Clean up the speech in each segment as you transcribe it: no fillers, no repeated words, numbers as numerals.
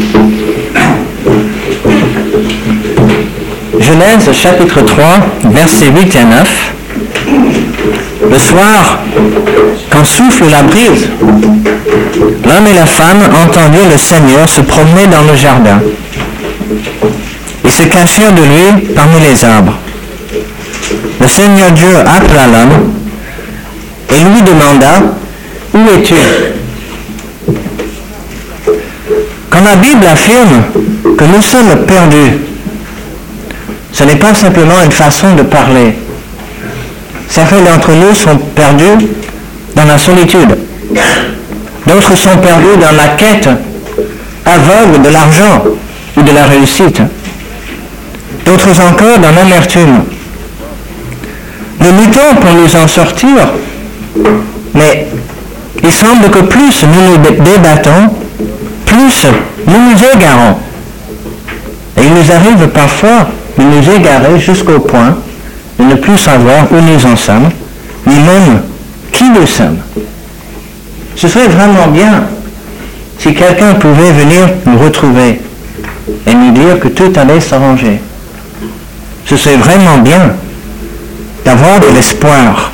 Genèse chapitre 3, versets 8 et 9. Le soir, quand souffle la brise, l'homme et la femme entendirent le Seigneur se promener dans le jardin. Ils se cachèrent de lui parmi les arbres. Le Seigneur Dieu appela l'homme et lui demanda, « Où es-tu » Quand la Bible affirme que nous sommes perdus, ce n'est pas simplement une façon de parler. Certains d'entre nous sont perdus dans la solitude. D'autres sont perdus dans la quête aveugle de l'argent ou de la réussite. D'autres encore dans l'amertume. Nous luttons pour nous en sortir, mais il semble que plus nous nous débattons, plus nous nous égarons. Et il nous arrive parfois de nous égarer jusqu'au point de ne plus savoir où nous en sommes, ni même qui nous sommes. Ce serait vraiment bien si quelqu'un pouvait venir nous retrouver et nous dire que tout allait s'arranger. Ce serait vraiment bien d'avoir de l'espoir.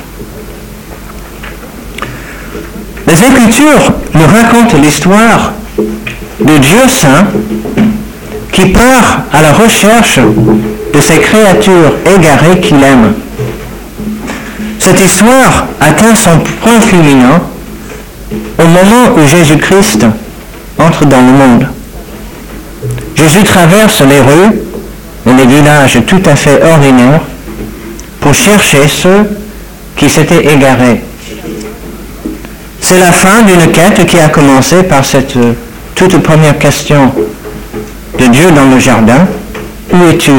Les Écritures nous racontent l'histoire de Dieu saint qui part à la recherche de ces créatures égarées qu'il aime. Cette histoire atteint son point culminant au moment où Jésus-Christ entre dans le monde. Jésus traverse les rues et les villages tout à fait ordinaires pour chercher ceux qui s'étaient égarés. C'est la fin d'une quête qui a commencé par cette toute première question de Dieu dans le jardin. Où es-tu?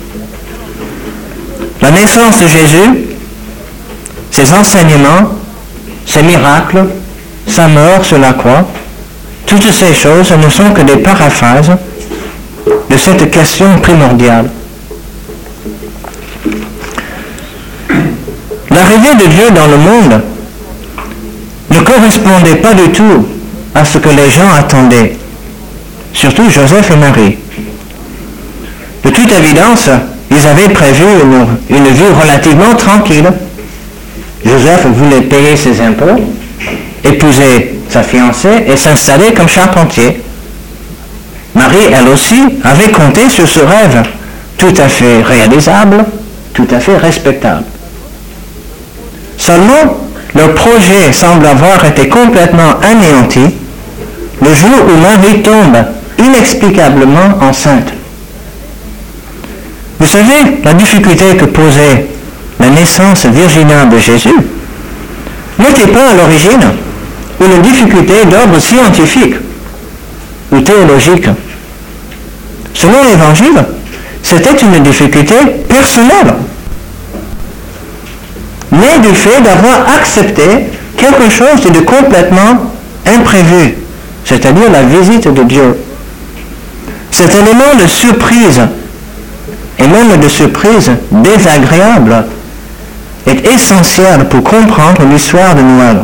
La naissance de Jésus, ses enseignements, ses miracles, sa mort sur la croix, toutes ces choses ne sont que des paraphrases de cette question primordiale. L'arrivée de Dieu dans le monde ne correspondait pas du tout à ce que les gens attendaient, surtout Joseph et Marie. De toute évidence, ils avaient prévu une vie relativement tranquille. Joseph voulait payer ses impôts, épouser sa fiancée et s'installer comme charpentier. Marie, elle aussi, avait compté sur ce rêve tout à fait réalisable, tout à fait respectable. Seulement, leur projet semble avoir été complètement anéanti le jour où Marie tombe inexplicablement enceinte. Vous savez, la difficulté que posait la naissance virginale de Jésus n'était pas à l'origine une difficulté d'ordre scientifique ou théologique. Selon l'Évangile, c'était une difficulté personnelle, née du fait d'avoir accepté quelque chose de complètement imprévu, c'est-à-dire la visite de Dieu. Cet élément de surprise, et même de surprise désagréable, est essentiel pour comprendre l'histoire de Noël.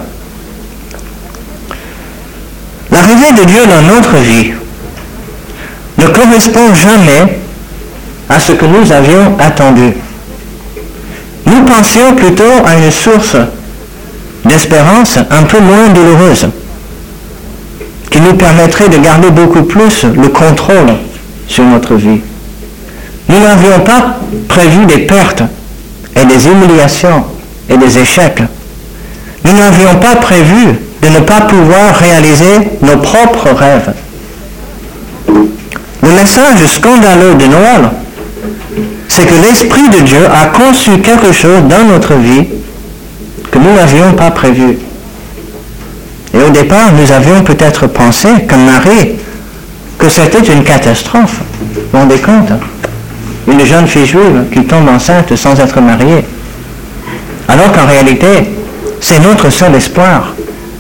L'arrivée de Dieu dans notre vie ne correspond jamais à ce que nous avions attendu. Nous pensions plutôt à une source d'espérance un peu moins douloureuse, qui nous permettrait de garder beaucoup plus le contrôle sur notre vie. Nous n'avions pas prévu des pertes et des humiliations et des échecs. Nous n'avions pas prévu de ne pas pouvoir réaliser nos propres rêves. Le message scandaleux de Noël, c'est que l'Esprit de Dieu a conçu quelque chose dans notre vie que nous n'avions pas prévu. Et au départ, nous avions peut-être pensé, comme Marie, que c'était une catastrophe. Vous vous rendez compte? Une jeune fille juive qui tombe enceinte sans être mariée. Alors qu'en réalité, c'est notre seul espoir.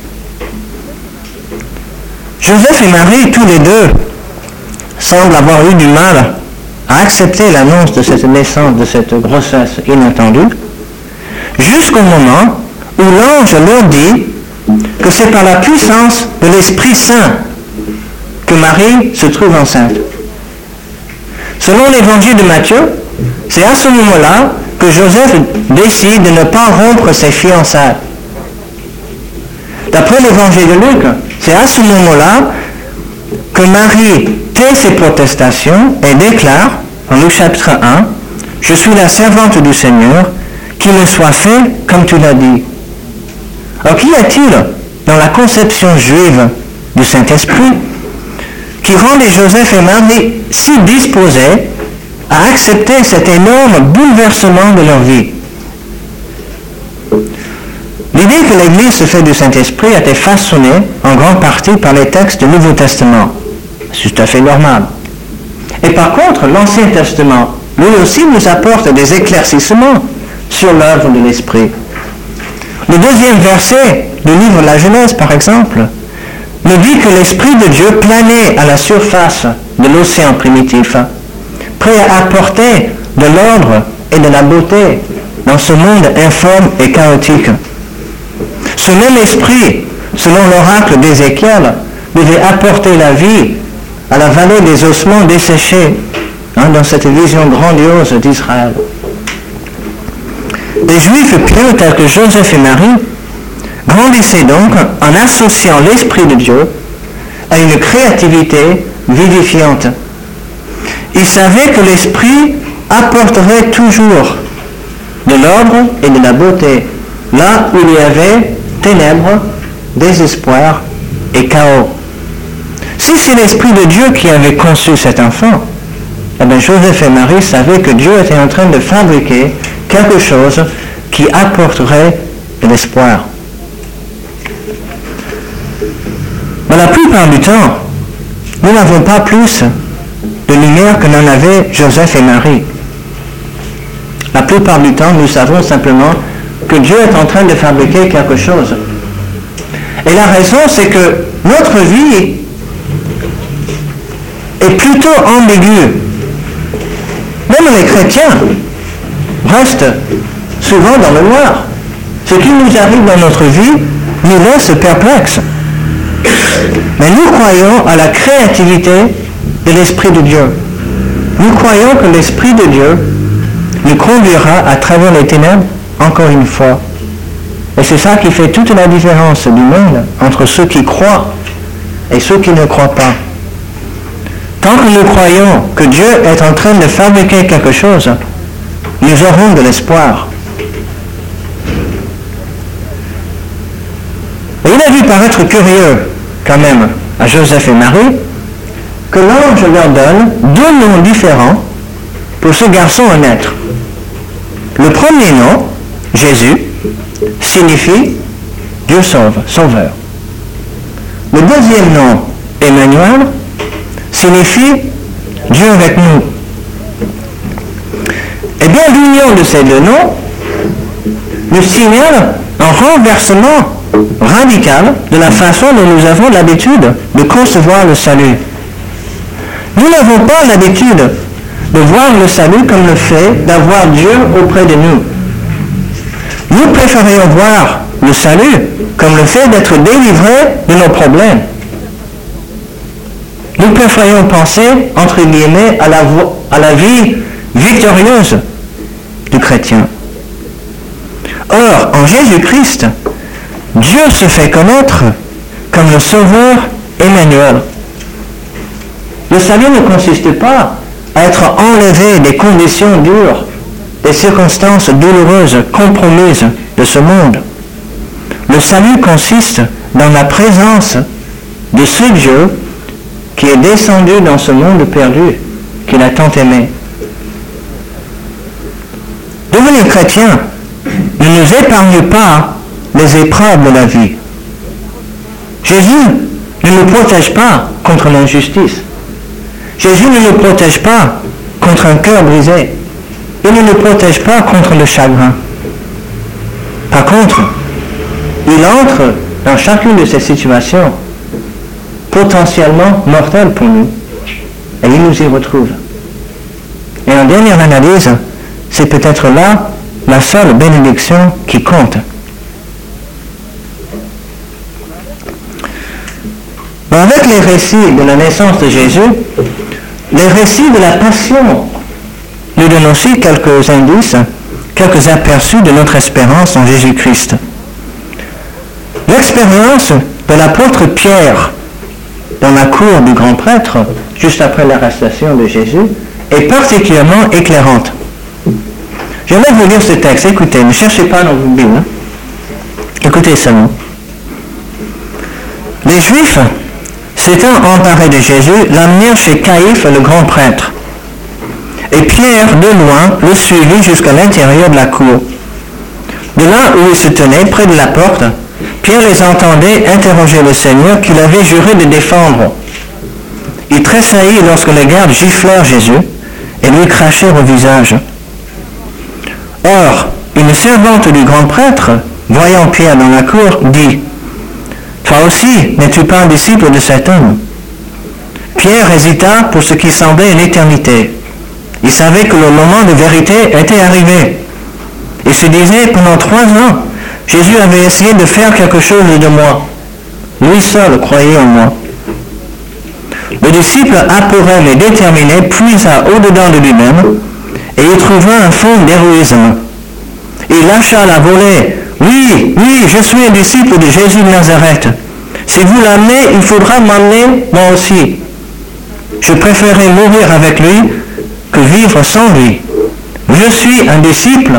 Joseph et Marie, tous les deux, semblent avoir eu du mal à accepter l'annonce de cette naissance, de cette grossesse inattendue, jusqu'au moment où l'ange leur dit que c'est par la puissance de l'Esprit Saint que Marie se trouve enceinte. Selon l'évangile de Matthieu, c'est à ce moment-là que Joseph décide de ne pas rompre ses fiançailles. D'après l'évangile de Luc, c'est à ce moment-là que Marie tait ses protestations et déclare, en Luc chapitre 1, « Je suis la servante du Seigneur, qu'il me soit fait comme tu l'as dit. » Alors qu'y a-t-il dans la conception juive du Saint-Esprit qui rendait Joseph et Marie si disposés à accepter cet énorme bouleversement de leur vie? L'idée que l'Église se fait du Saint-Esprit a été façonnée en grande partie par les textes du Nouveau Testament. C'est tout à fait normal. Et par contre, l'Ancien Testament, lui aussi, nous apporte des éclaircissements sur l'œuvre de l'Esprit. Le deuxième verset du livre de la Genèse, par exemple, nous dit que l'Esprit de Dieu planait à la surface de l'océan primitif, prêt à apporter de l'ordre et de la beauté dans ce monde informe et chaotique. Ce même esprit, selon l'oracle d'Ézéchiel, devait apporter la vie à la vallée des ossements desséchés, dans cette vision grandiose d'Israël. Les Juifs pieux tels que Joseph et Marie grandissaient donc en associant l'Esprit de Dieu à une créativité vivifiante. Ils savaient que l'Esprit apporterait toujours de l'ordre et de la beauté là où il y avait ténèbres, désespoir et chaos. Si c'est l'Esprit de Dieu qui avait conçu cet enfant, eh bien Joseph et Marie savaient que Dieu était en train de fabriquer quelque chose qui apporterait de l'espoir. Mais la plupart du temps, nous n'avons pas plus de lumière que n'en avaient Joseph et Marie. La plupart du temps, nous savons simplement que Dieu est en train de fabriquer quelque chose. Et la raison, c'est que notre vie est plutôt ambiguë. Même les chrétiens restent souvent dans le noir. Ce qui nous arrive dans notre vie nous laisse perplexes. Mais nous croyons à la créativité de l'Esprit de Dieu. Nous croyons que l'Esprit de Dieu nous conduira à travers les ténèbres encore une fois. Et c'est ça qui fait toute la différence du monde entre ceux qui croient et ceux qui ne croient pas. Tant que nous croyons que Dieu est en train de fabriquer quelque chose, nous aurons de l'espoir. Et il a dû paraître curieux, quand même, à Joseph et Marie, que l'ange leur donne deux noms différents pour ce garçon à naître. Le premier nom, Jésus, signifie Dieu sauve, sauveur. Le deuxième nom, Emmanuel, signifie Dieu avec nous. Eh bien, l'union de ces deux noms nous signale un renversement radical de la façon dont nous avons l'habitude de concevoir le salut. Nous n'avons pas l'habitude de voir le salut comme le fait d'avoir Dieu auprès de nous. Nous préférions voir le salut comme le fait d'être délivrés de nos problèmes. Nous préférions penser, entre guillemets, à la vie victorieuse du chrétien. Or, en Jésus-Christ, Dieu se fait connaître comme le Sauveur Emmanuel. Le salut ne consiste pas à être enlevé des conditions dures, des circonstances douloureuses, compromises de ce monde. Le salut consiste dans la présence de ce Dieu qui est descendu dans ce monde perdu, qu'il a tant aimé. Devenir chrétien ne nous épargne pas les épreuves de la vie. Jésus ne nous protège pas contre l'injustice. Jésus ne nous protège pas contre un cœur brisé. Il ne nous protège pas contre le chagrin. Par contre, il entre dans chacune de ces situations potentiellement mortelles pour nous et il nous y retrouve. Et en dernière analyse, c'est peut-être là la seule bénédiction qui compte. Bon, avec les récits de la naissance de Jésus, les récits de la passion nous donnent aussi quelques indices, quelques aperçus de notre espérance en Jésus-Christ. L'expérience de l'apôtre Pierre dans la cour du grand prêtre, juste après l'arrestation de Jésus, est particulièrement éclairante. J'aimerais vous lire ce texte. Écoutez, ne cherchez pas dans vos Bibles. Écoutez seulement. Les Juifs, s'étant emparés de Jésus, l'amenèrent chez Caïphe, le grand prêtre. Et Pierre, de loin, le suivit jusqu'à l'intérieur de la cour. De là où il se tenait, près de la porte, Pierre les entendait interroger le Seigneur qu'il avait juré de défendre. Il tressaillit lorsque les gardes giflèrent Jésus et lui crachèrent au visage. Or, une servante du grand prêtre, voyant Pierre dans la cour, dit « Toi aussi, n'es-tu pas un disciple de cet homme ?» Pierre hésita pour ce qui semblait une éternité. Il savait que le moment de vérité était arrivé. Il se disait, pendant 3 ans, Jésus avait essayé de faire quelque chose de moi. Lui seul croyait en moi. Le disciple apeuré et déterminé puisa au-dedans de lui-même et y trouva un fond d'héroïsme. Il lâcha la volée. Oui, je suis un disciple de Jésus de Nazareth. Si vous l'amenez, il faudra m'amener moi aussi. Je préférerais mourir avec lui que vivre sans lui. Je suis un disciple.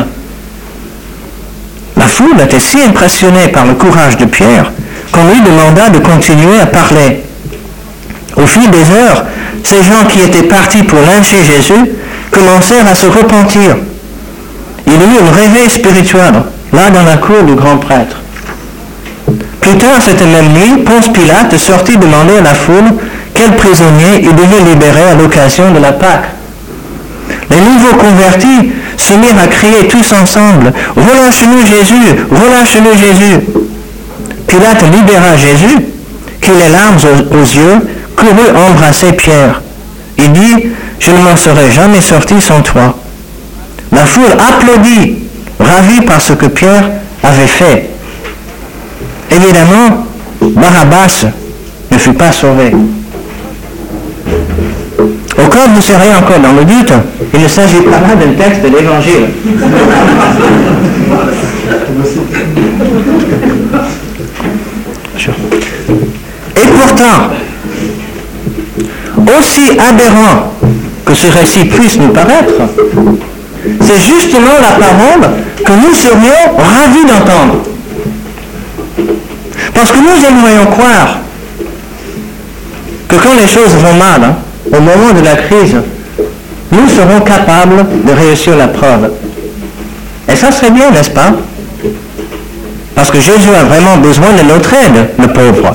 La foule était si impressionnée par le courage de Pierre qu'on lui demanda de continuer à parler. Au fil des heures, ces gens qui étaient partis pour lyncher Jésus commencèrent à se repentir. Il y eut un réveil spirituel, là dans la cour du grand prêtre. Plus tard cette même nuit, Ponce Pilate sortit demander à la foule quel prisonnier il devait libérer à l'occasion de la Pâque. Les nouveaux convertis se mirent à crier tous ensemble « Relâche-nous Jésus! Relâche-nous Jésus !» Pilate libéra Jésus, qui les larmes aux yeux, courut embrasser Pierre. Il dit « Je ne m'en serais jamais sorti sans toi. » La foule applaudit, ravie par ce que Pierre avait fait. Évidemment, Barabbas ne fut pas sauvé. Au cas où vous seriez encore dans le doute, il ne s'agit pas là d'un texte de l'Évangile. Et pourtant, aussi aberrant que ce récit puisse nous paraître, c'est justement la parole que nous serions ravis d'entendre. Parce que nous aimerions croire que quand les choses vont mal, au moment de la crise, nous serons capables de réussir la preuve. Et ça serait bien, n'est-ce pas? Parce que Jésus a vraiment besoin de notre aide, le pauvre.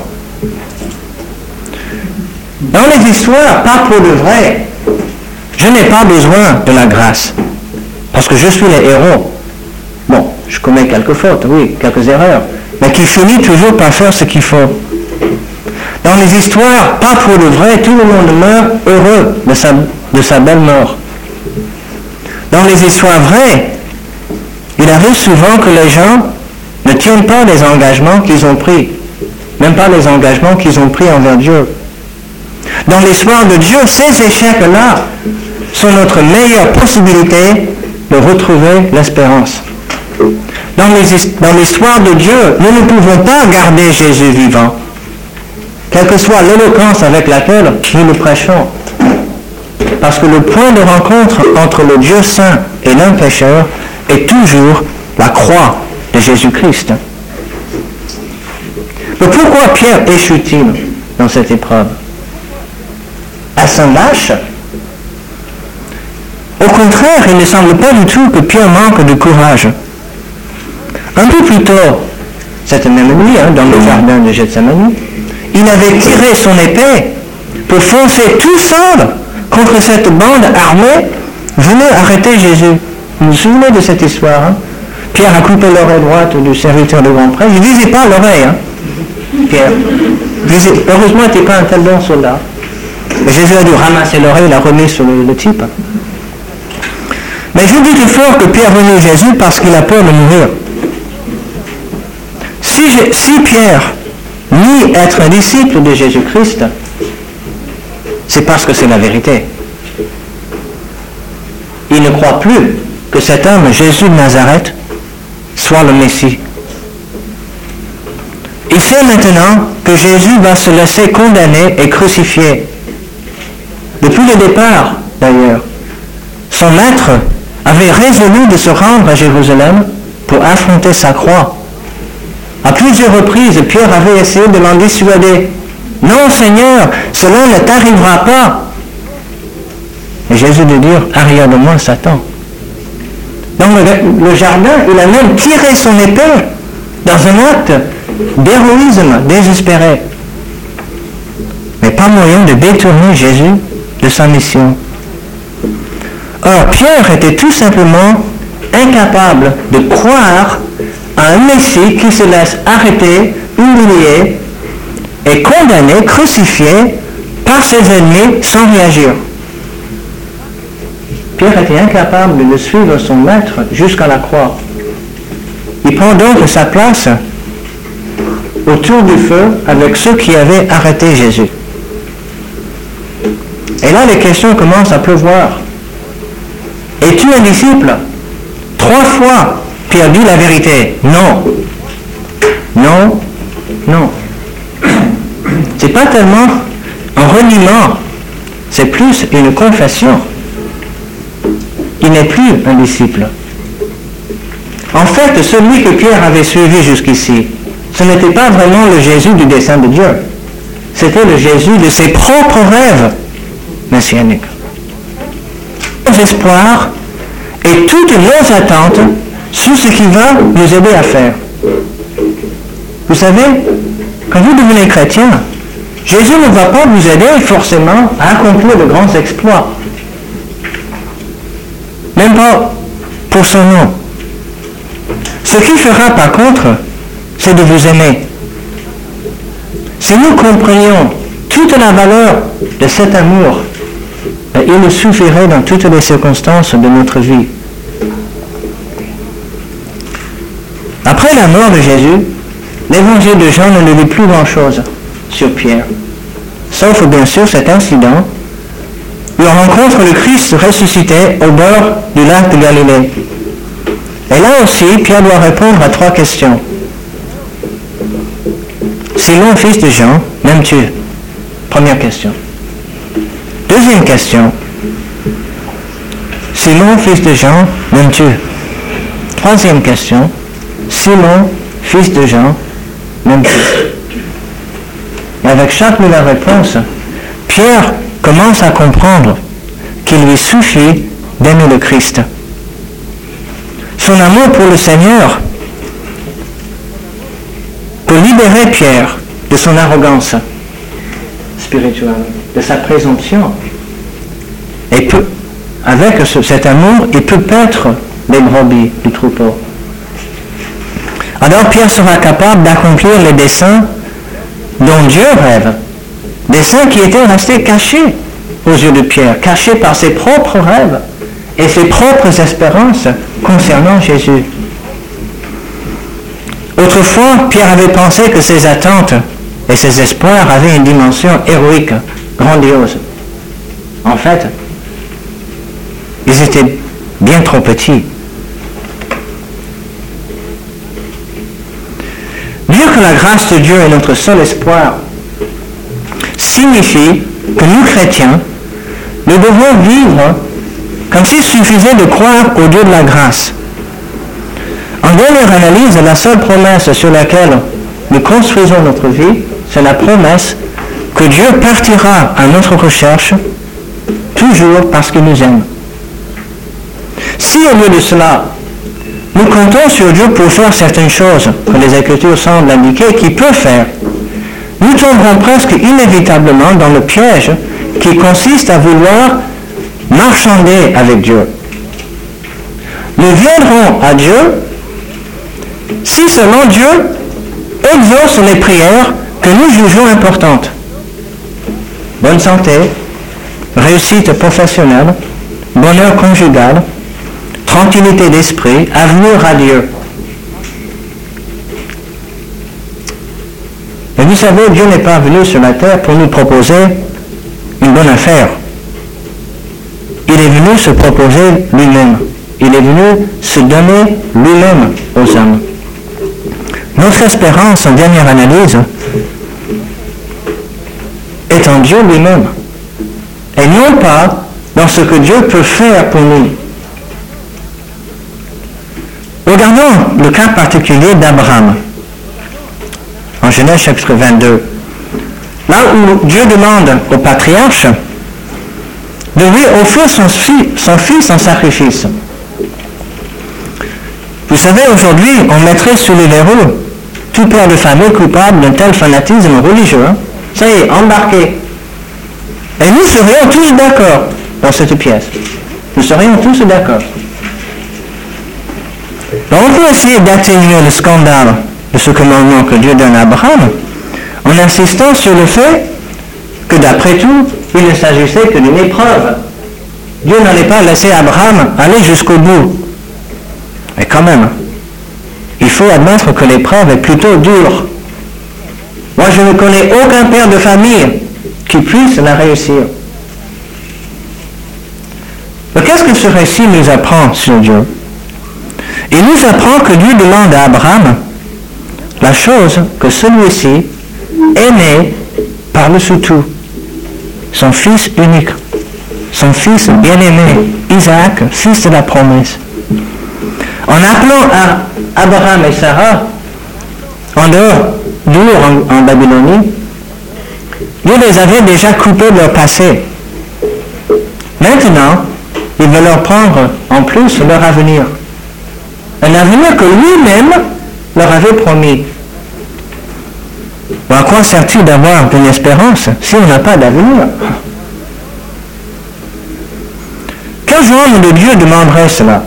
Dans les histoires, pas pour de vrai, je n'ai pas besoin de la grâce. Parce que je suis le héros. Bon, je commets quelques fautes, oui, quelques erreurs, mais qui finit toujours par faire ce qu'il faut. Dans les histoires, pas pour de vrai, tout le monde meurt heureux de sa belle mort. Dans les histoires vraies, il arrive souvent que les gens ne tiennent pas les engagements qu'ils ont pris, même pas les engagements qu'ils ont pris envers Dieu. Dans l'histoire de Dieu, ces échecs-là sont notre meilleure possibilité de retrouver l'espérance. Dans l'histoire de Dieu, nous ne pouvons pas garder Jésus vivant, quelle que soit l'éloquence avec laquelle nous le prêchons. Parce que le point de rencontre entre le Dieu saint et l'homme pécheur est toujours la croix de Jésus-Christ. Mais pourquoi Pierre échoue-t-il dans cette épreuve? Est-ce un lâche? Au contraire, il ne semble pas du tout que Pierre manque de courage. Un peu plus tôt, cette même nuit, dans le jardin de Gethsémani, il avait tiré son épée pour foncer tout seul contre cette bande armée venue arrêter Jésus. Vous vous souvenez de cette histoire? Pierre a coupé l'oreille droite du serviteur de grand prêtre. Il ne visait pas l'oreille, Pierre. Heureusement, il n'était pas un tel bon soldat. Mais Jésus a dû ramasser l'oreille et l'a remis sur le type. Mais je dis tout fort que Pierre venait Jésus parce qu'il a peur de mourir. Si Pierre ni être un disciple de Jésus-Christ, c'est parce que c'est la vérité. Il ne croit plus que cet homme, Jésus de Nazareth, soit le Messie. Il sait maintenant que Jésus va se laisser condamner et crucifier. Depuis le départ, d'ailleurs, son maître avait résolu de se rendre à Jérusalem pour affronter sa croix. À plusieurs reprises, Pierre avait essayé de l'en dissuader. « Non, Seigneur, cela ne t'arrivera pas. » Et Jésus de dire, « Arrière de moi, Satan. » Dans le jardin, il a même tiré son épée dans un acte d'héroïsme désespéré. Mais pas moyen de détourner Jésus de sa mission. Or, Pierre était tout simplement incapable de croire à un Messie qui se laisse arrêter, humilier et condamné, crucifié par ses ennemis sans réagir. Pierre était incapable de suivre son maître jusqu'à la croix. Il prend donc sa place autour du feu avec ceux qui avaient arrêté Jésus. Et là, les questions commencent à pleuvoir. Es-tu un disciple? 3 fois, Pierre dit la vérité. Non. Non. Non. C'est pas tellement un reniement, c'est plus une confession. Il n'est plus un disciple. En fait, celui que Pierre avait suivi jusqu'ici, ce n'était pas vraiment le Jésus du dessein de Dieu. C'était le Jésus de ses propres rêves messianiques. Nos espoirs et toutes nos attentes sur ce qu'il va nous aider à faire. Vous savez, quand vous devenez chrétien, Jésus ne va pas vous aider forcément à accomplir de grands exploits. Même pas pour son nom. Ce qu'il fera par contre, c'est de vous aimer. Si nous comprenions toute la valeur de cet amour, il nous suffirait dans toutes les circonstances de notre vie. Après la mort de Jésus, l'évangile de Jean ne nous dit plus grand-chose sur Pierre, sauf bien sûr cet incident où on rencontre le Christ ressuscité au bord du lac de Galilée. Et là aussi, Pierre doit répondre à 3 questions. Simon, fils de Jean, m'aimes-tu? Première question. Deuxième question. Simon, fils de Jean, m'aimes-tu? Troisième question. Simon, fils de Jean, m'aimes-tu? Et avec chaque de leurs réponses, Pierre commence à comprendre qu'il lui suffit d'aimer le Christ. Son amour pour le Seigneur peut libérer Pierre de son arrogance spirituelle, de sa présomption. Et avec cet amour, il peut paître les brebis du troupeau. Alors Pierre sera capable d'accomplir les desseins dont Dieu rêve. Desseins qui étaient restés cachés aux yeux de Pierre, cachés par ses propres rêves et ses propres espérances concernant Jésus. Autrefois, Pierre avait pensé que ses attentes et ses espoirs avaient une dimension héroïque, grandiose. En fait, ils étaient bien trop petits. Dire que la grâce de Dieu est notre seul espoir signifie que nous, chrétiens, nous devons vivre comme s'il suffisait de croire au Dieu de la grâce. En dernière analyse, la seule promesse sur laquelle nous construisons notre vie, c'est la promesse que Dieu partira à notre recherche, toujours parce qu'il nous aime. Si au lieu de cela, nous comptons sur Dieu pour faire certaines choses que les Écritures semblent indiquer qu'il peut faire, nous tomberons presque inévitablement dans le piège qui consiste à vouloir marchander avec Dieu. Nous viendrons à Dieu si seulement Dieu exauce les prières que nous jugeons importantes. Bonne santé, réussite professionnelle, bonheur conjugal, tranquillité d'esprit, avenir radieux. Et vous Vous savez, Dieu n'est pas venu sur la terre pour nous proposer une bonne affaire. Il est venu se proposer lui-même. Il est venu se donner lui-même aux hommes. Notre espérance, en dernière analyse, est en Dieu lui-même. Et non pas dans ce que Dieu peut faire pour nous. Regardons le cas particulier d'Abraham. En Genèse chapitre 22. Là où Dieu demande au patriarche de lui offrir son fils en sacrifice. Vous savez, aujourd'hui, on mettrait sous les verrous tout père de famille coupable d'un tel fanatisme religieux. Ça y est, embarqué. Et nous serions tous d'accord dans cette pièce. Nous serions tous d'accord. Donc on peut essayer d'atténuer le scandale de ce commandement que Dieu donne à Abraham en insistant sur le fait que d'après tout, il ne s'agissait que d'une épreuve. Dieu n'allait pas laisser Abraham aller jusqu'au bout. Mais quand même, il faut admettre que l'épreuve est plutôt dure. Moi, je ne connais aucun père de famille qui puisse la réussir. Mais qu'est-ce que ce récit nous apprend sur Dieu? Il nous apprend que Dieu demande à Abraham la chose que celui-ci aimait par-dessus tout, son fils unique, son fils bien-aimé, Isaac, fils de la promesse. En appelant à Abraham et Sarah, en dehors d'Ur en Babylonie, Dieu les avait déjà coupés de leur passé. Maintenant, il veut leur prendre en plus leur avenir. Un avenir que lui-même leur avait promis. À quoi sert-il d'avoir une espérance si on n'a pas d'avenir? Quel genre de Dieu demanderait cela?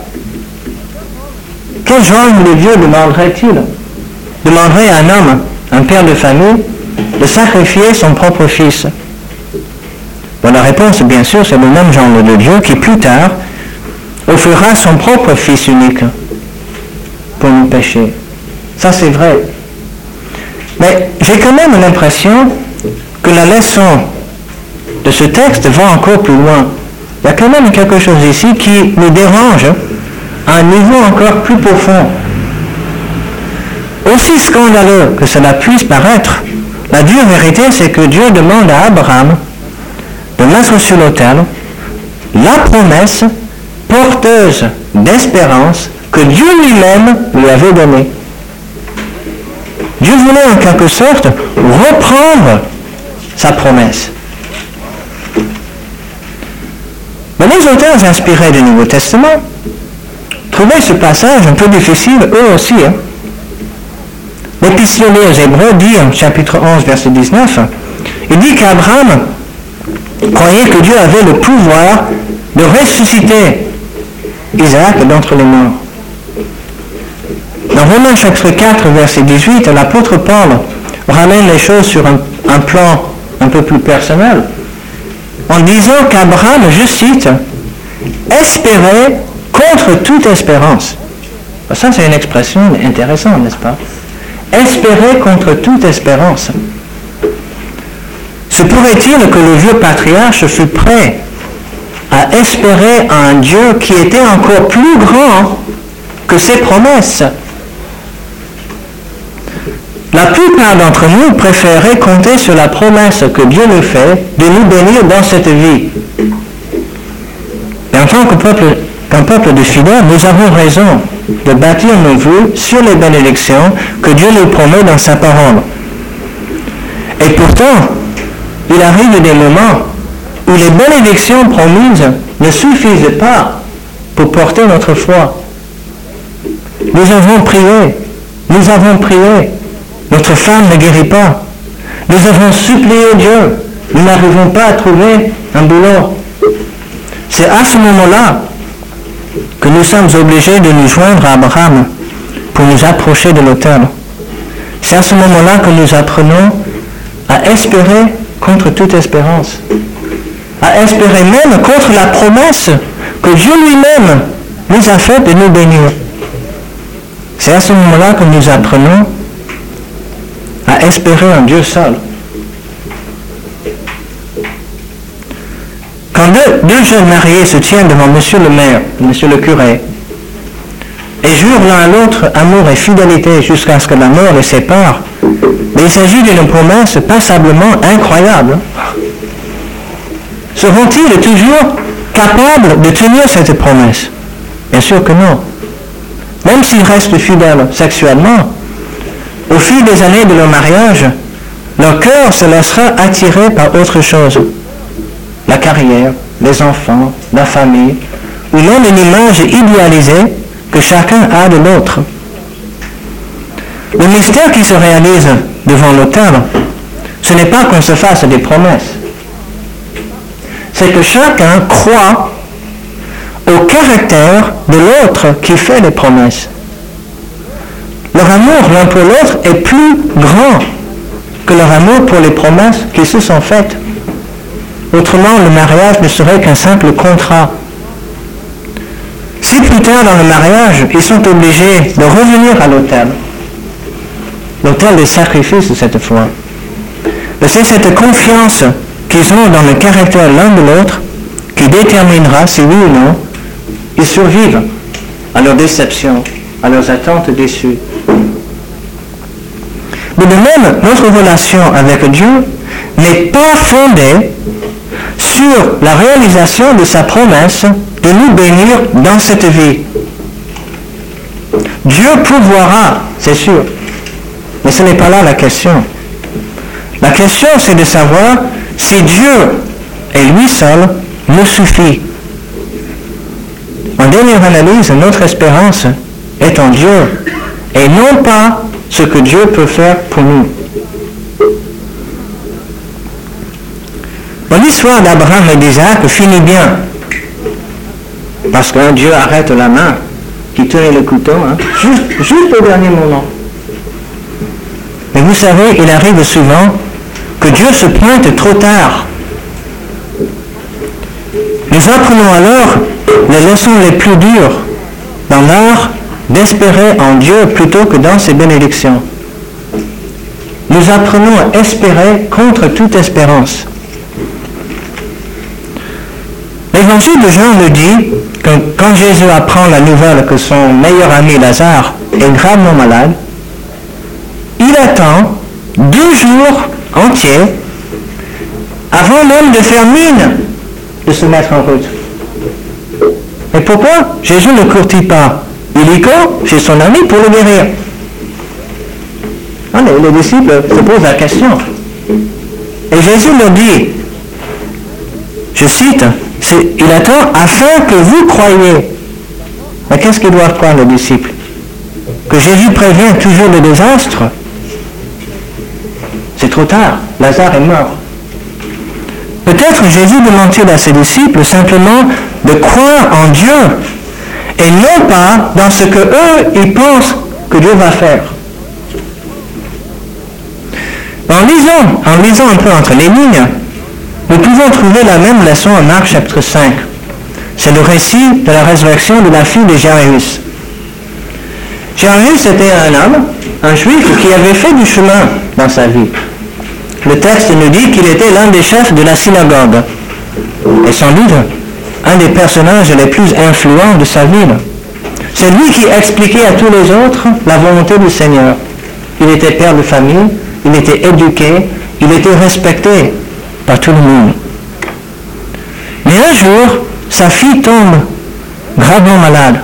Quel genre de Dieu demanderait-il? Demanderait à un homme, un père de famille, de sacrifier son propre fils? Bon, la réponse, bien sûr, c'est le même genre de Dieu qui, plus tard, offrira son propre fils unique pour nous pécher. Ça, c'est vrai. Mais j'ai quand même l'impression que la leçon de ce texte va encore plus loin. Il y a quand même quelque chose ici qui nous dérange à un niveau encore plus profond. Aussi scandaleux que cela puisse paraître, la dure vérité, c'est que Dieu demande à Abraham de mettre sur l'autel la promesse porteuse d'espérance que Dieu lui-même lui avait donnée. Dieu voulait en quelque sorte reprendre sa promesse. Mais les auteurs inspirés du Nouveau Testament trouvaient ce passage un peu difficile eux aussi. L'épistolier aux Hébreux dit en chapitre 11, verset 19, il dit qu'Abraham croyait que Dieu avait le pouvoir de ressusciter Isaac d'entre les morts. Dans Romains chapitre 4, verset 18, l'apôtre Paul ramène les choses sur un plan un peu plus personnel, en disant qu'Abraham, je cite, espérait contre toute espérance. Ça, c'est une expression intéressante, n'est-ce pas? Espérer contre toute espérance. Se pourrait-il que le vieux patriarche fût prêt à espérer à un Dieu qui était encore plus grand que ses promesses? La plupart d'entre nous préféraient compter sur la promesse que Dieu nous fait de nous bénir dans cette vie. Et en tant qu'un peuple de fidèles, nous avons raison de bâtir nos vœux sur les bénédictions que Dieu nous promet dans sa parole. Et pourtant, il arrive des moments où les bénédictions promises ne suffisent pas pour porter notre foi. Nous avons prié, notre femme ne guérit pas. Nous avons supplié Dieu, nous n'arrivons pas à trouver un boulot. C'est à ce moment-là que nous sommes obligés de nous joindre à Abraham pour nous approcher de l'autel. C'est à ce moment-là que nous apprenons à espérer contre toute espérance, à espérer même contre la promesse que Dieu lui-même nous a faite de nous bénir. C'est à ce moment-là que nous apprenons à espérer en Dieu seul. Quand deux jeunes mariés se tiennent devant monsieur le maire, monsieur le curé, et jurent l'un à l'autre amour et fidélité jusqu'à ce que la mort les sépare, mais il s'agit d'une promesse passablement incroyable. Seront-ils toujours capables de tenir cette promesse? Bien sûr que non. Même s'ils restent fidèles sexuellement, au fil des années de leur mariage, leur cœur se laissera attirer par autre chose. La carrière, les enfants, la famille, ou même une image idéalisée que chacun a de l'autre. Le mystère qui se réalise devant l'autel, ce n'est pas qu'on se fasse des promesses. C'est que chacun croit au caractère de l'autre qui fait les promesses. Leur amour l'un pour l'autre est plus grand que leur amour pour les promesses qui se sont faites. Autrement, le mariage ne serait qu'un simple contrat. Si plus tard dans le mariage, ils sont obligés de revenir à l'autel des sacrifices cette fois, c'est cette confiance qu'ils ont dans le caractère l'un de l'autre qui déterminera si oui ou non ils survivent à leurs déceptions, à leurs attentes déçues. Mais de même, notre relation avec Dieu n'est pas fondée sur la réalisation de sa promesse de nous bénir dans cette vie. Dieu pourvoira, c'est sûr, mais ce n'est pas là la question. La question, c'est de savoir si Dieu et lui seul nous suffit. En dernière analyse, notre espérance est en Dieu et non pas ce que Dieu peut faire pour nous. Bon, l'histoire d'Abraham et d'Isaac finit bien, parce que Dieu arrête la main qui tenait le couteau, juste au dernier moment. Mais vous savez, il arrive souvent que Dieu se pointe trop tard. Nous apprenons alors les leçons les plus dures dans l'art d'espérer en Dieu plutôt que dans ses bénédictions. Nous apprenons à espérer contre toute espérance. L'évangile de Jean nous dit que quand Jésus apprend la nouvelle que son meilleur ami Lazare est gravement malade, il attend 2 jours entiers avant même de faire mine de se mettre en route. Et pourquoi Jésus ne courtit pas illico chez son ami pour le guérir? Les disciples se posent la question. Et Jésus leur dit, je cite, il attend afin que vous croyiez. Mais qu'est-ce qu'ils doivent croire les disciples? Que Jésus prévient toujours le désastre? C'est trop tard, Lazare est mort. Peut-être Jésus demande-t-il à ses disciples simplement de croire en Dieu et non pas dans ce que eux, ils pensent que Dieu va faire. En lisant un peu entre les lignes, nous pouvons trouver la même leçon en Marc chapitre 5. C'est le récit de la résurrection de la fille de Jairus. Jairus était un homme, un juif qui avait fait du chemin dans sa vie. Le texte nous dit qu'il était l'un des chefs de la synagogue et sans doute un des personnages les plus influents de sa ville. C'est lui qui expliquait à tous les autres la volonté du Seigneur. Il était père de famille, il était éduqué, il était respecté par tout le monde. Mais un jour, sa fille tombe gravement malade.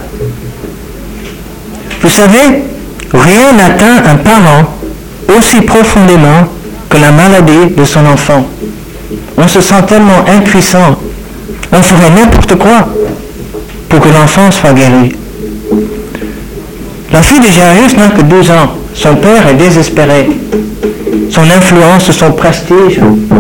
Vous savez, rien n'atteint un parent aussi profondément que la maladie de son enfant. On se sent tellement impuissant. On ferait n'importe quoi pour que l'enfant soit guéri. La fille de Jairus n'a que 12 ans. Son père est désespéré. Son influence, son prestige,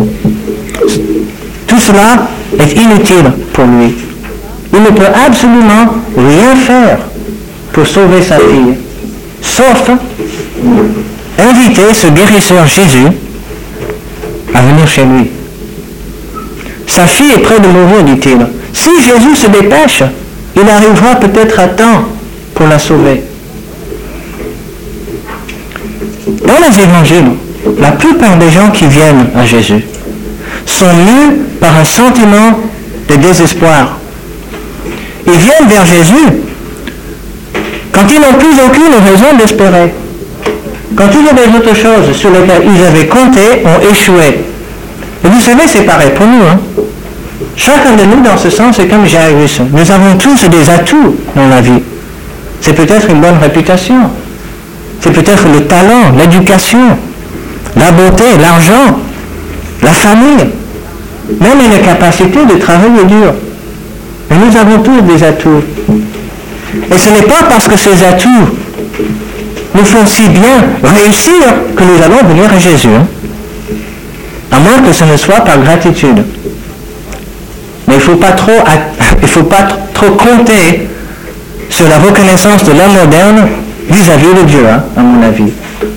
tout cela est inutile pour lui. Il ne peut absolument rien faire pour sauver sa fille, sauf inviter ce guérisseur Jésus à venir chez lui. Sa fille est près de mourir, dit-il. Si Jésus se dépêche, il arrivera peut-être à temps pour la sauver. Dans les évangiles, la plupart des gens qui viennent à Jésus sont mus par un sentiment de désespoir. Ils viennent vers Jésus quand ils n'ont plus aucune raison d'espérer. Quand toutes les autres choses sur lesquelles ils avaient compté ont échoué. Et vous savez, c'est pareil pour nous. Chacun de nous, dans ce sens, est comme Jairus. Nous avons tous des atouts dans la vie. C'est peut-être une bonne réputation. C'est peut-être le talent, l'éducation, la beauté, l'argent, la famille, même la capacité de travailler dur. Mais nous avons tous des atouts. Et ce n'est pas parce que ces atouts nous font si bien réussir que nous allons venir à Jésus. À moins que ce ne soit par gratitude. Mais il ne faut pas trop compter sur la reconnaissance de l'homme moderne vis-à-vis de Dieu, à mon avis.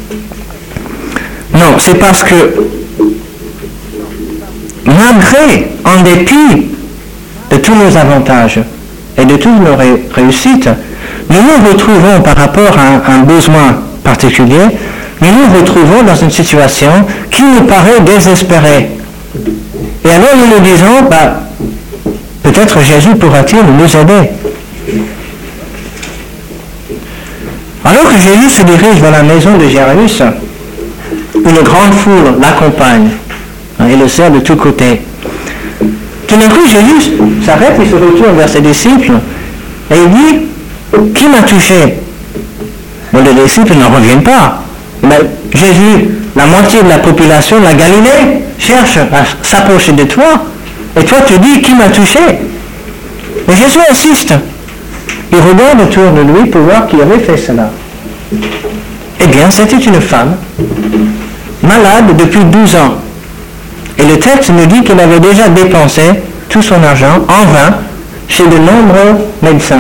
Non, c'est parce que malgré, en dépit de tous nos avantages et de toutes nos réussites, nous nous retrouvons par rapport à un besoin particulier, nous nous retrouvons dans une situation qui nous paraît désespérée. Et alors nous nous disons, peut-être Jésus pourra-t-il nous aider. Alors que Jésus se dirige vers la maison de Jairus, une grande foule l'accompagne et le serre de tous côtés. Tout d'un coup, Jésus s'arrête et se retourne vers ses disciples et il dit, qui m'a touché? Bon, les disciples n'en reviennent pas. Mais Jésus, la moitié de la population de la Galilée, cherche à s'approcher de toi. Et toi, tu dis, qui m'a touché? Mais Jésus insiste. Il regarde autour de lui pour voir qui avait fait cela. Eh bien, c'était une femme, malade depuis 12 ans. Et le texte nous dit qu'elle avait déjà dépensé tout son argent en vain chez de nombreux médecins.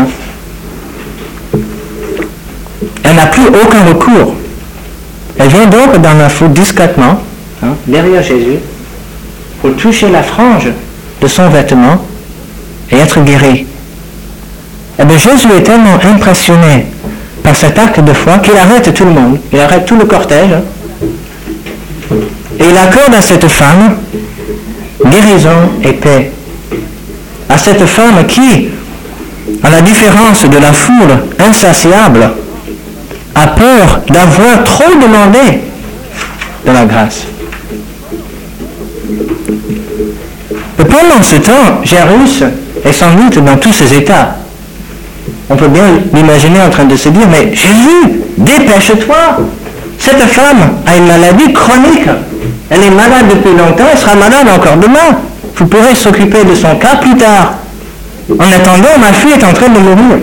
Elle n'a plus aucun recours. Elle vient donc dans la foule discrètement, derrière Jésus, pour toucher la frange de son vêtement et être guérie. Eh bien, Jésus est tellement impressionné par cet acte de foi qu'il arrête tout le monde, il arrête tout le cortège, et il accorde à cette femme guérison et paix. À cette femme qui, à la différence de la foule insatiable, a peur d'avoir trop demandé de la grâce. Et pendant ce temps, Jairus est sans doute dans tous ses états. On peut bien l'imaginer en train de se dire, mais Jésus, dépêche-toi. Cette femme a une maladie chronique. Elle est malade depuis longtemps, elle sera malade encore demain. Vous pourrez s'occuper de son cas plus tard. En attendant, ma fille est en train de mourir.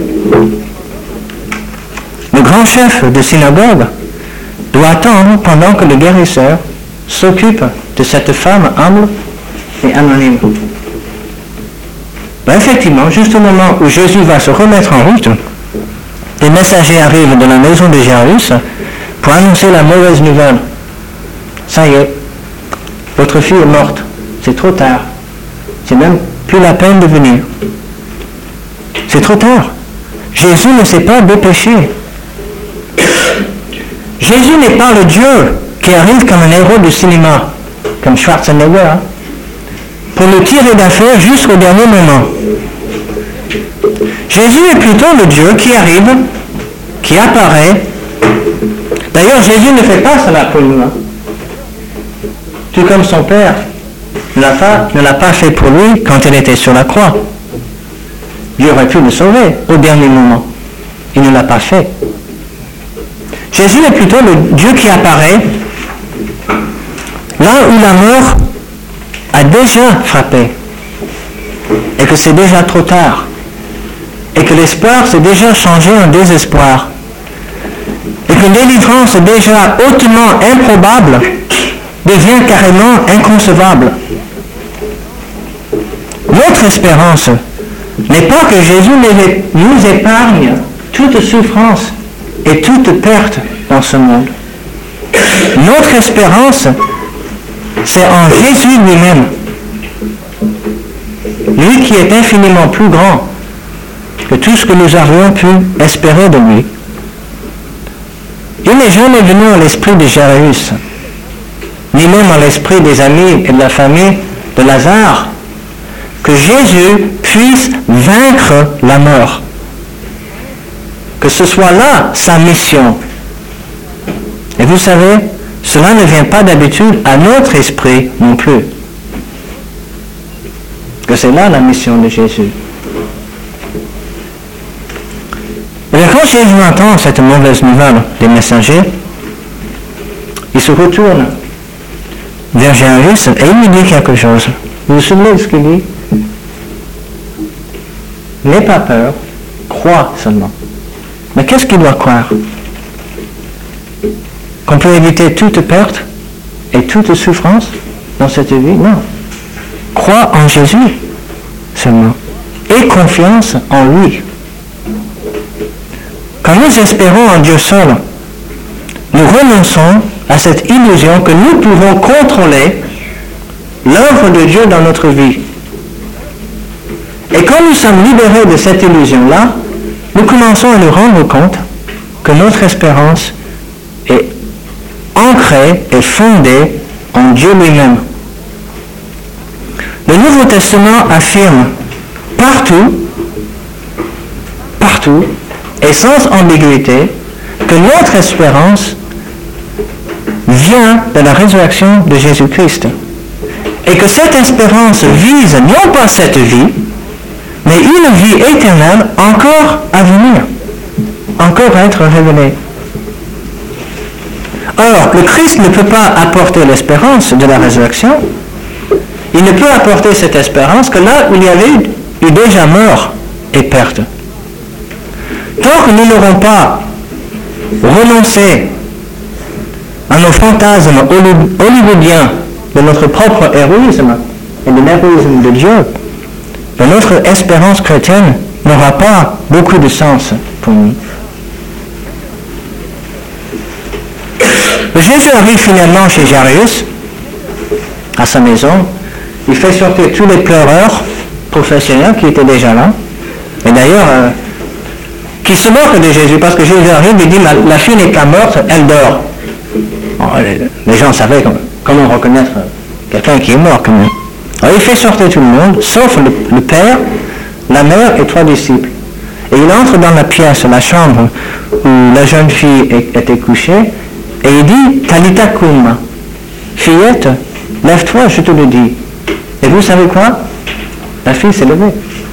Le grand chef de synagogue doit attendre pendant que le guérisseur s'occupe de cette femme humble et anonyme. Effectivement, juste au moment où Jésus va se remettre en route, des messagers arrivent de la maison de Jairus pour annoncer la mauvaise nouvelle. Ça y est, votre fille est morte. C'est trop tard. C'est même plus la peine de venir. C'est trop tard. Jésus ne s'est pas dépêché. Jésus n'est pas le Dieu qui arrive comme un héros du cinéma, comme Schwarzenegger, pour le tirer d'affaire jusqu'au dernier moment. Jésus est plutôt le Dieu qui arrive, qui apparaît. D'ailleurs, Jésus ne fait pas cela pour nous. Tout comme son Père ne l'a pas fait pour lui quand il était sur la croix. Dieu aurait pu le sauver au dernier moment. Il ne l'a pas fait. Jésus est plutôt le Dieu qui apparaît là où la mort a déjà frappé et que c'est déjà trop tard et que l'espoir s'est déjà changé en désespoir et que délivrance déjà hautement improbable devient carrément inconcevable. Notre espérance n'est pas que Jésus nous épargne toute souffrance et toute perte dans ce monde. Notre espérance, c'est en Jésus lui-même. Lui qui est infiniment plus grand que tout ce que nous avions pu espérer de lui. Il n'est jamais venu à l'esprit de Jairus ni même à l'esprit des amis et de la famille de Lazare, que Jésus puisse vaincre la mort. Que ce soit là sa mission. Et vous savez, cela ne vient pas d'habitude à notre esprit non plus. Que c'est là la mission de Jésus. Et bien, quand Jésus entend cette mauvaise nouvelle des messagers, il se retourne vers Jairus et il lui dit quelque chose. Vous vous souvenez de ce qu'il dit? N'aie pas peur, crois seulement. Mais qu'est-ce qu'il doit croire? Qu'on peut éviter toute perte et toute souffrance dans cette vie? Non. Crois en Jésus seulement. Et confiance en lui. Quand nous espérons en Dieu seul, nous renonçons à cette illusion que nous pouvons contrôler l'œuvre de Dieu dans notre vie. Et quand nous sommes libérés de cette illusion-là, nous commençons à nous rendre compte que notre espérance est ancrée et fondée en Dieu lui-même. Le Nouveau Testament affirme partout, et sans ambiguïté, que notre espérance vient de la résurrection de Jésus-Christ. Et que cette espérance vise non pas cette vie, mais une vie éternelle encore à venir, encore à être révélée. Or, le Christ ne peut pas apporter l'espérance de la résurrection. Il ne peut apporter cette espérance que là où il y avait eu déjà mort et perte. Tant que nous n'aurons pas renoncé à nos fantasmes hollywoodiens de notre propre héroïsme et de l'héroïsme de Dieu, notre espérance chrétienne n'aura pas beaucoup de sens pour nous. Jésus arrive finalement chez Jairus, à sa maison. Il fait sortir tous les pleureurs professionnels qui étaient déjà là. Et d'ailleurs, qui se moquent de Jésus, parce que Jésus arrive et dit, la fille n'est pas morte, elle dort. Bon, les gens savaient comment reconnaître quelqu'un qui est mort quand même. Alors il fait sortir tout le monde, sauf le père, la mère et 3 disciples. Et il entre dans la pièce, la chambre où la jeune fille était couchée, et il dit, Talita cum, fillette, lève-toi, je te le dis. Et vous savez quoi? La fille s'est levée.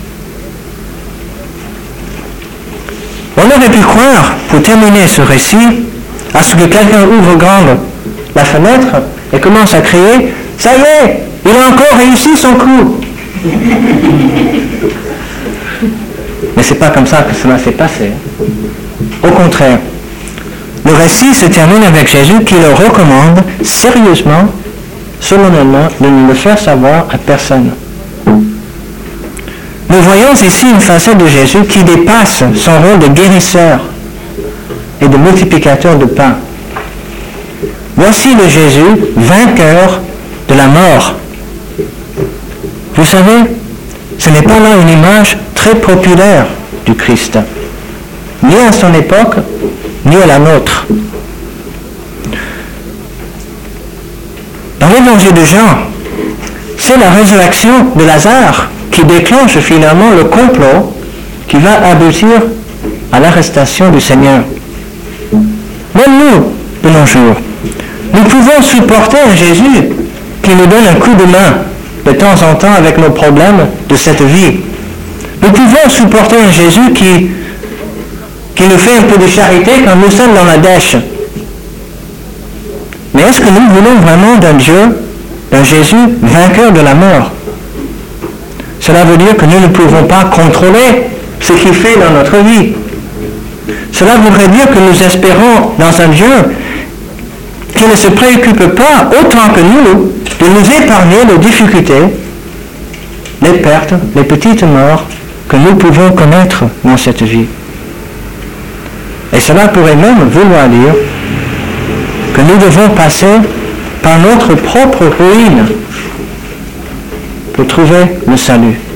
On aurait pu croire, pour terminer ce récit, à ce que quelqu'un ouvre grande la fenêtre et commence à crier, ça y est, il a encore réussi son coup. Mais c'est pas comme ça que cela s'est passé. Au contraire, le récit se termine avec Jésus qui leur recommande sérieusement, solennellement, de ne le faire savoir à personne. Nous voyons ici une facette de Jésus qui dépasse son rôle de guérisseur et de multiplicateur de pain. Voici le Jésus vainqueur de la mort. Vous savez, ce n'est pas là une image très populaire du Christ, ni à son époque, ni à la nôtre. Dans l'évangile de Jean, c'est la résurrection de Lazare qui déclenche finalement le complot qui va aboutir à l'arrestation du Seigneur. Même nous, de nos jours, nous pouvons supporter un Jésus qui nous donne un coup de main de temps en temps avec nos problèmes de cette vie. Nous pouvons supporter un Jésus qui nous fait un peu de charité quand nous sommes dans la dèche. Mais est-ce que nous voulons vraiment d'un Dieu, d'un Jésus vainqueur de la mort? Cela veut dire que nous ne pouvons pas contrôler ce qu'il fait dans notre vie. Cela voudrait dire que nous espérons dans un Dieu qui ne se préoccupe pas autant que nous de nous épargner les difficultés, les pertes, les petites morts que nous pouvons connaître dans cette vie. Et cela pourrait même vouloir dire que nous devons passer par notre propre ruine pour trouver le salut.